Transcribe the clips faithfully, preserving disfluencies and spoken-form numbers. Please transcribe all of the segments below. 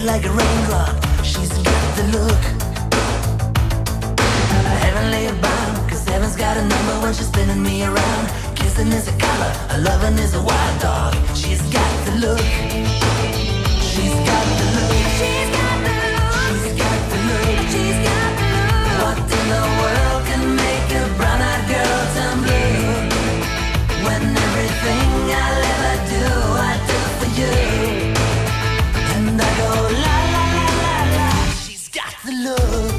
sweet like a raindrop. She's got the look. Heavenly bound, cause heaven's got a number when she's spinning me around. Kissing is a color, a loving is a wild dog. She's got the look. She's got the look. She's got the look. She's got the look. She's got the look. What in the world can make a brown-eyed girl turn blue? When everything I'll ever do, I do for you. And I go la la la la la. She's got the look.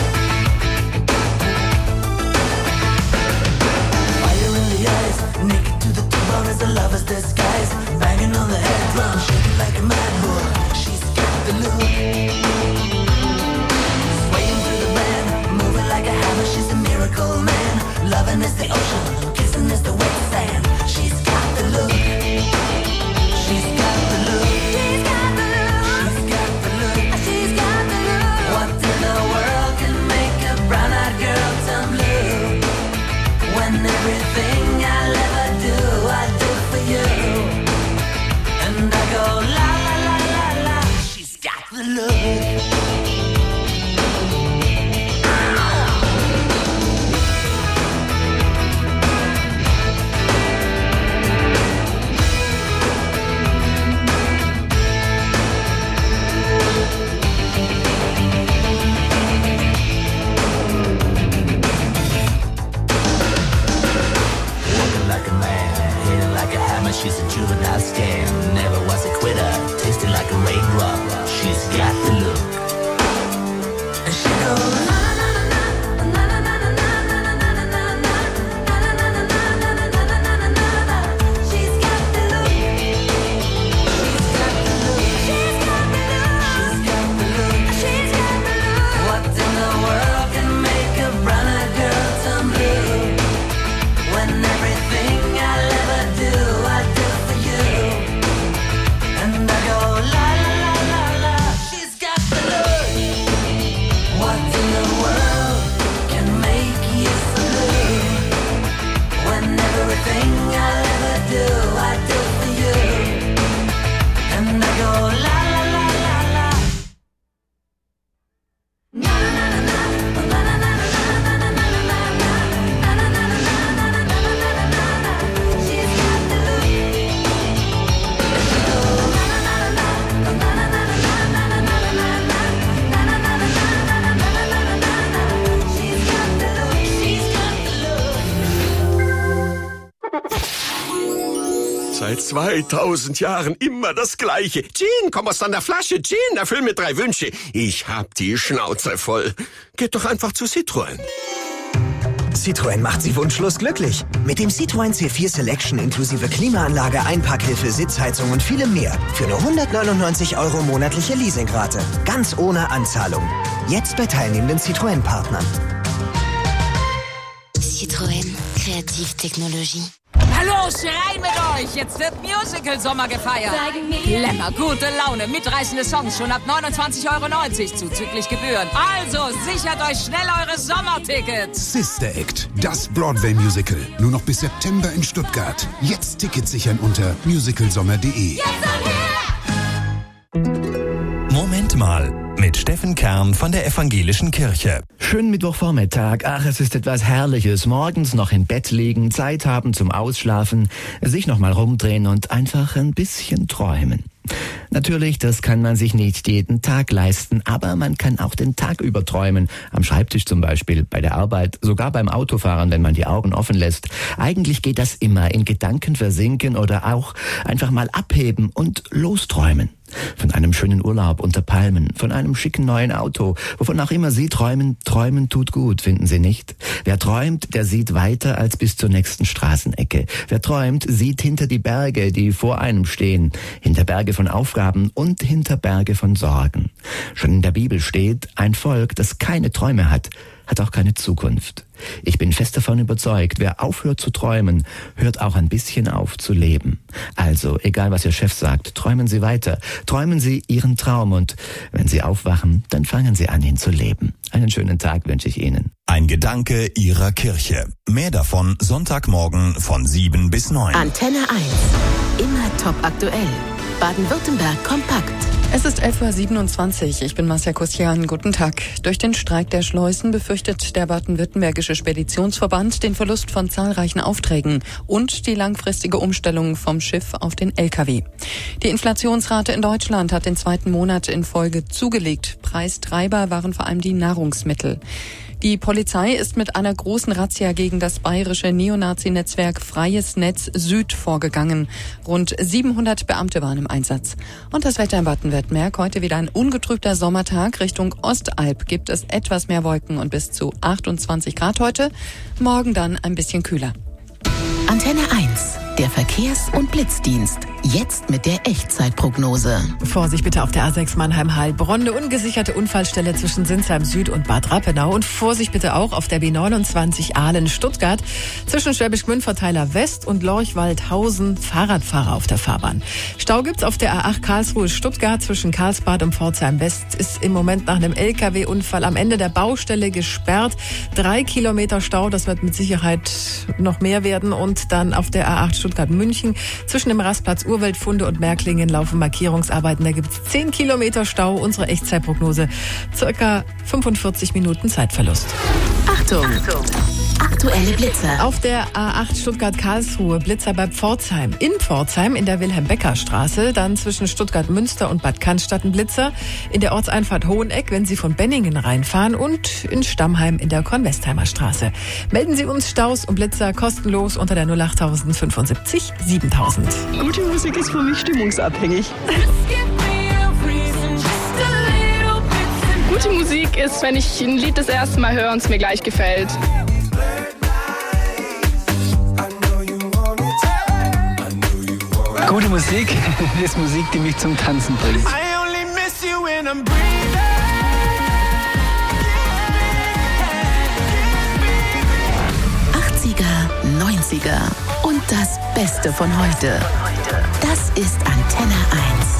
Fire in the eyes, naked to the T-bone as a lover's disguise. Banging on the head drum, shaking like a mad bull. She's got the look. Swaying through the band, moving like a hammer. She's a miracle man. Loving is the ocean, kissing is the wet sand. She's got the look. She's got the look. She's got the look. She's got the look. She's got the look. What in the world can make a brown-eyed girl turn blue? When everything I'll ever do, I do for you. And I go la la la la la. She's got the look. She's a juvenile scam, never was a quitter, tasting like a raindrop. She's got the look. And she goes na na na na na na na na na na na na na. She's got the look. She's got the look. She's got the look. She's got the look. What in the world can make a brown-eyed girl turn blue? When everything I'll ever do, I do for you. And I go la la la la la. She's got the look. What in the world can make you so blue? When everything I'll ever do, I do for you. And I go la la la la la. Na na na na na na na na na na na na. Seit zweitausend Jahren immer das Gleiche. Gin, komm aus deiner Flasche. Gin, erfüll mir drei Wünsche. Ich hab die Schnauze voll. Geht doch einfach zu Citroën. Citroën macht Sie wunschlos glücklich. Mit dem Citroën C vier Selection inklusive Klimaanlage, Einparkhilfe, Sitzheizung und vielem mehr. Für nur hundertneunundneunzig Euro monatliche Leasingrate. Ganz ohne Anzahlung. Jetzt bei teilnehmenden Citroën-Partnern. Citroën. Kreativtechnologie. Hallo, rein mit euch! Jetzt wird Musical-Sommer gefeiert. Lämmer, gute Laune, mitreißende Songs schon ab neunundzwanzig Euro neunzig zuzüglich Gebühren. Also sichert euch schnell eure Sommertickets. Sister Act, das Broadway-Musical. Nur noch bis September in Stuttgart. Jetzt Tickets sichern unter musicalsommer punkt de. Moment mal. Mit Steffen Kern von der Evangelischen Kirche. Schönen Mittwochvormittag. Ach, es ist etwas Herrliches. Morgens noch im Bett liegen, Zeit haben zum Ausschlafen, sich noch mal rumdrehen und einfach ein bisschen träumen. Natürlich, das kann man sich nicht jeden Tag leisten, aber man kann auch den Tag über träumen. Am Schreibtisch zum Beispiel, bei der Arbeit, sogar beim Autofahren, wenn man die Augen offen lässt. Eigentlich geht das immer, in Gedanken versinken oder auch einfach mal abheben und losträumen. Von einem schönen Urlaub unter Palmen, von einem schicken neuen Auto, wovon auch immer Sie träumen, träumen tut gut, finden Sie nicht? Wer träumt, der sieht weiter als bis zur nächsten Straßenecke. Wer träumt, sieht hinter die Berge, die vor einem stehen, hinter Berge von Aufgaben und hinter Berge von Sorgen. Schon in der Bibel steht, ein Volk, das keine Träume hat, hat auch keine Zukunft. Ich bin fest davon überzeugt, wer aufhört zu träumen, hört auch ein bisschen auf zu leben. Also, egal was Ihr Chef sagt, träumen Sie weiter. Träumen Sie Ihren Traum und wenn Sie aufwachen, dann fangen Sie an, ihn zu leben. Einen schönen Tag wünsche ich Ihnen. Ein Gedanke Ihrer Kirche. Mehr davon Sonntagmorgen von sieben bis neun. Antenne eins. Immer top aktuell. Baden-Württemberg kompakt. Es ist elf Uhr siebenundzwanzig. Ich bin Marcia Kusian. Guten Tag. Durch den Streik der Schleusen befürchtet der baden-württembergische Speditionsverband den Verlust von zahlreichen Aufträgen und die langfristige Umstellung vom Schiff auf den L K W. Die Inflationsrate in Deutschland hat den zweiten Monat in Folge zugelegt. Preistreiber waren vor allem die Nahrungsmittel. Die Polizei ist mit einer großen Razzia gegen das bayerische Neonazi-Netzwerk Freies Netz Süd vorgegangen. Rund siebenhundert Beamte waren im Einsatz. Und das Wetter in Baden-Württemberg, heute wieder ein ungetrübter Sommertag. Richtung Ostalb gibt es etwas mehr Wolken und bis zu achtundzwanzig Grad heute. Morgen dann ein bisschen kühler. Antenne eins, der Verkehrs- und Blitzdienst. Jetzt mit der Echtzeitprognose. Vorsicht bitte auf der A sechs Mannheim-Heilbronn. Eine ungesicherte Unfallstelle zwischen Sinsheim Süd und Bad Rappenau. Und Vorsicht bitte auch auf der B neunundzwanzig Aalen-Stuttgart. Zwischen Schwäbisch Gmünd, Verteiler West und Lorch-Waldhausen Fahrradfahrer auf der Fahrbahn. Stau gibt's auf der A acht Karlsruhe-Stuttgart zwischen Karlsbad und Pforzheim West. Ist im Moment nach einem L K W-Unfall am Ende der Baustelle gesperrt. Drei Kilometer Stau, das wird mit Sicherheit noch mehr werden. Und dann auf der A acht Stuttgart-München zwischen dem Rastplatz Urwaldfunde und Märklingen laufen Markierungsarbeiten. Da gibt es zehn Kilometer Stau. Unsere Echtzeitprognose circa fünfundvierzig Minuten Zeitverlust. Achtung! Achtung. Aktuelle Blitzer. Auf der A acht Stuttgart-Karlsruhe Blitzer bei Pforzheim. In Pforzheim in der Wilhelm-Becker-Straße. Dann zwischen Stuttgart-Münster und Bad Cannstatt ein Blitzer. In der Ortseinfahrt Hoheneck, wenn Sie von Benningen reinfahren. Und in Stammheim in der Kornwestheimer Straße. Melden Sie uns Staus und Blitzer kostenlos unter der null acht fünfundsiebzig siebentausend. Gute Musik ist für mich stimmungsabhängig. Gute Musik ist, wenn ich ein Lied das erste Mal höre und es mir gleich gefällt. Gute Musik ist Musik, die mich zum Tanzen bringt. achtziger, neunziger und das Beste von heute. Das ist Antenne eins.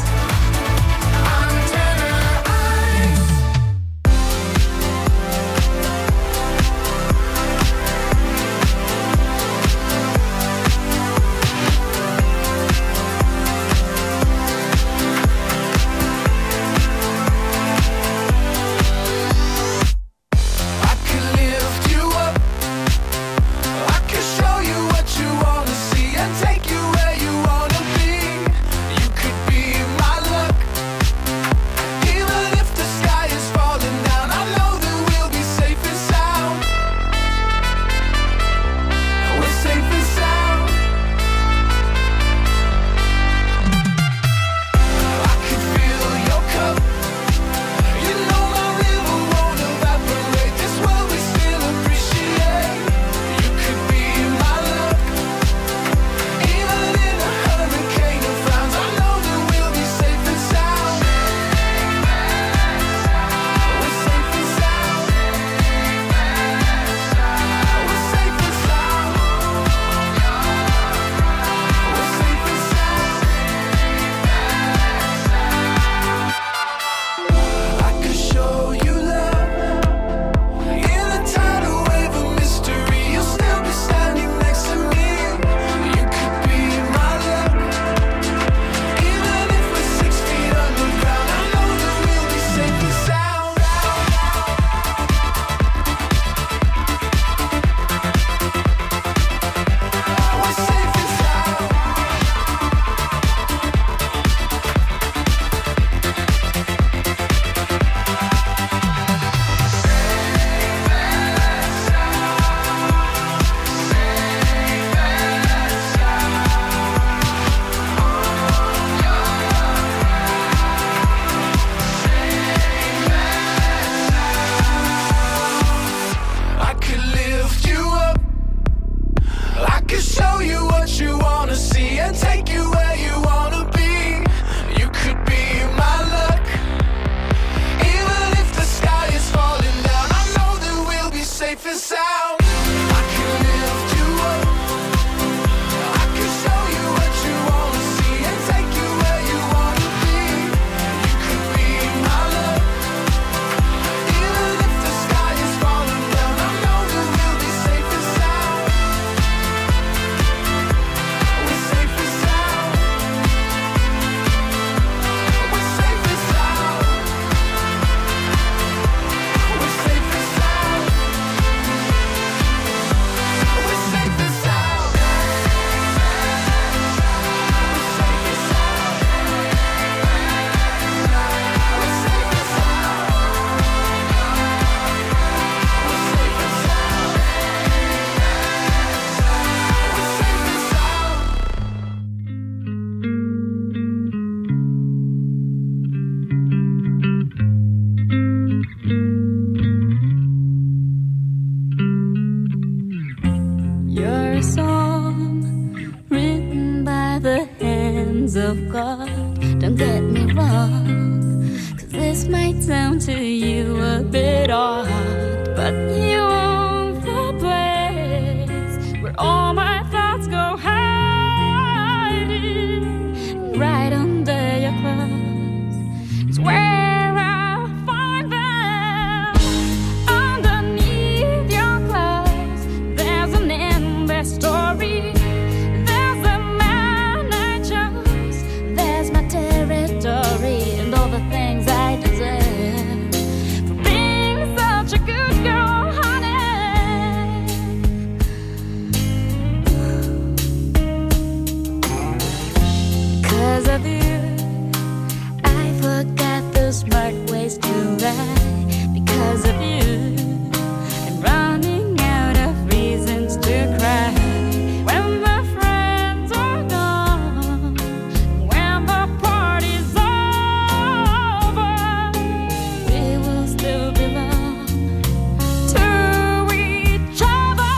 sound to you a bit odd, but you own the place where all my thoughts go hiding. Right under your clothes is where I find them. Underneath your clothes, there's an endless story. There's a man I chose, there's my territory, and all the things I deserve for being such a good girl, honey. 'Cause of you, I forgot the smart ways to ride. Because of you, I'm running out of reasons to cry. When the friends are gone, when the party's over, we will still belong to each other.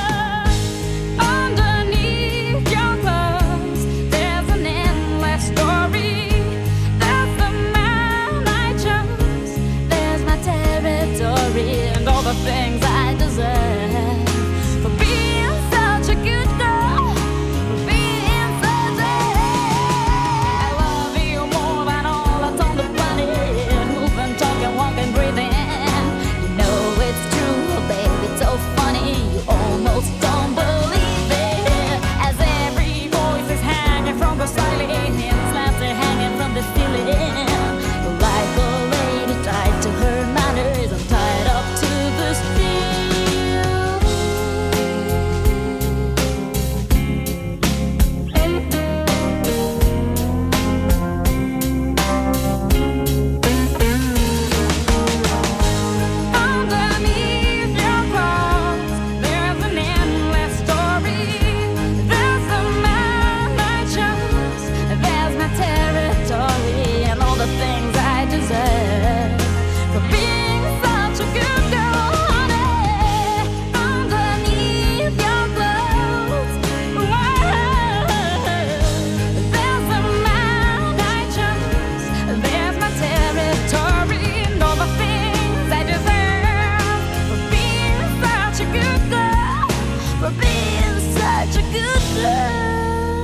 Underneath your clothes, there's an endless story. There's the man I chose, there's my territory, and all the things I deserve for being such a good girl, for being such a. I love you more than all that's on the planet. Moving, talking, walking, breathing. You know it's true, baby. It's so funny. You almost don't believe it. As every voice is hanging from the ceiling, and slabs are hanging from the ceiling. Like a lady tied to her manners, I'm tied up to the Underneath your clothes, there's an endless story. There's the man I chose, there's my territory, and all the things I deserve for being such a good girl, honey. Underneath your clothes, there's the man I chose, there's my territory, and all the things I deserve for being such a good girl, for being such a good girl.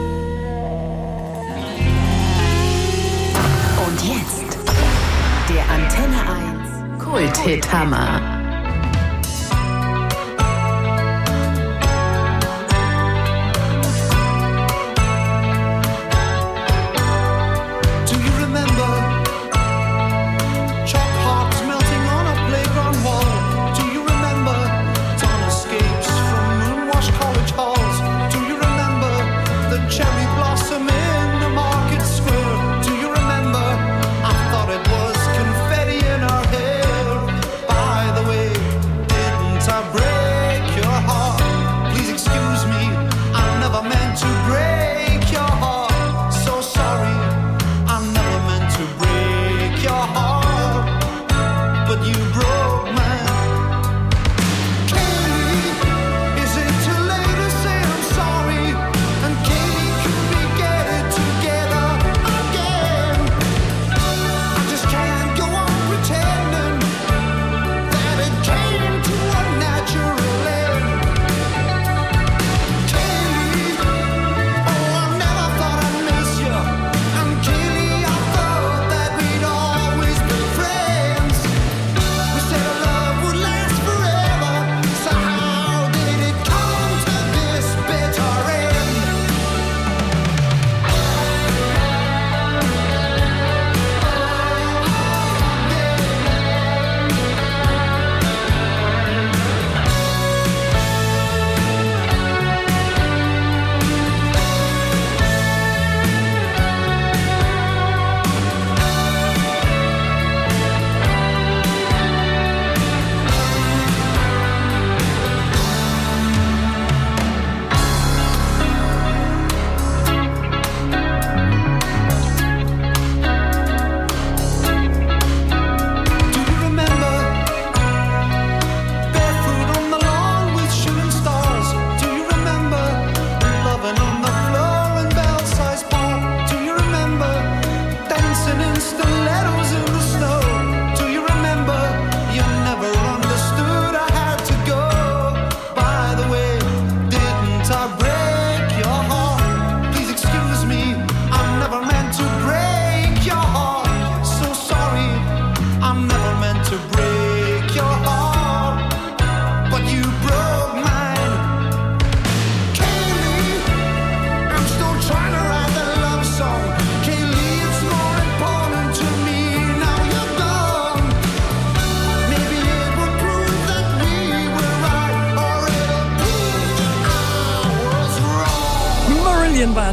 Und jetzt der Antenne eins Kult-Hit-Hammer. Do you remember chalk hearts melting on a playground wall? Do you remember dawn escapes from moon-washed college halls? Do you remember the cherry blossom in the market square? Do you remember? I thought it was confetti in our hair. By the way,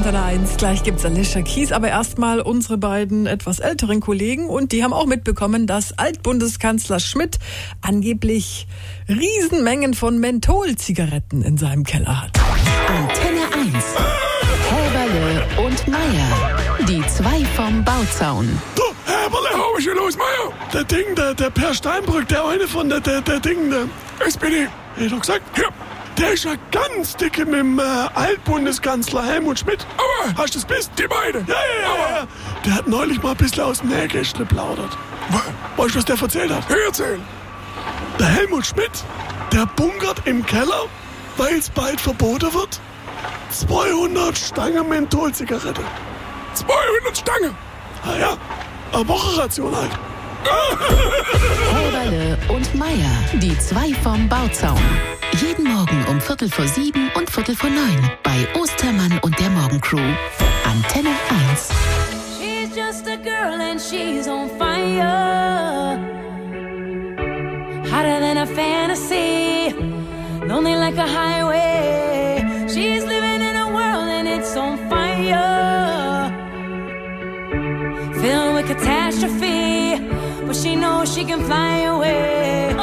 Antenne eins. Gleich gibt's Alicia Keys, aber erstmal unsere beiden etwas älteren Kollegen und die haben auch mitbekommen, dass Altbundeskanzler Schmidt angeblich Riesenmengen von Mentholzigaretten in seinem Keller hat. Antenne eins. Häberle und Meier. Die zwei vom Bauzaun. Du, Häberle, hau mich hier los, Meier. Der Ding, der, der Per Steinbrück, der eine von der, der, der Ding, der S P D. Hätte ich doch gesagt, ja. Der ist ja ganz dicke mit dem äh, Altbundeskanzler Helmut Schmidt. Aber hast du das bist? Die beiden? Ja, ja, ja, ja. Der hat neulich mal ein bisschen aus dem Nähkästchen geplaudert. Weißt du, was der erzählt hat? Erzählen. Der Helmut Schmidt, der bunkert im Keller, weil es bald verboten wird, zweihundert Stangen Mentholzigarette. zweihundert Stangen? Ah ja, eine Wochenration halt. Häberle und Meier, die zwei vom Bauzaun. Jeden Morgen um Viertel vor sieben und Viertel vor neun bei Ostermann und der Morgencrew. Antenne eins. She's just a girl and she's on fire. Hotter than a fantasy. Lonely like a highway. She's living in a world and it's on fire. Filled with catastrophe. But she knows she can fly away.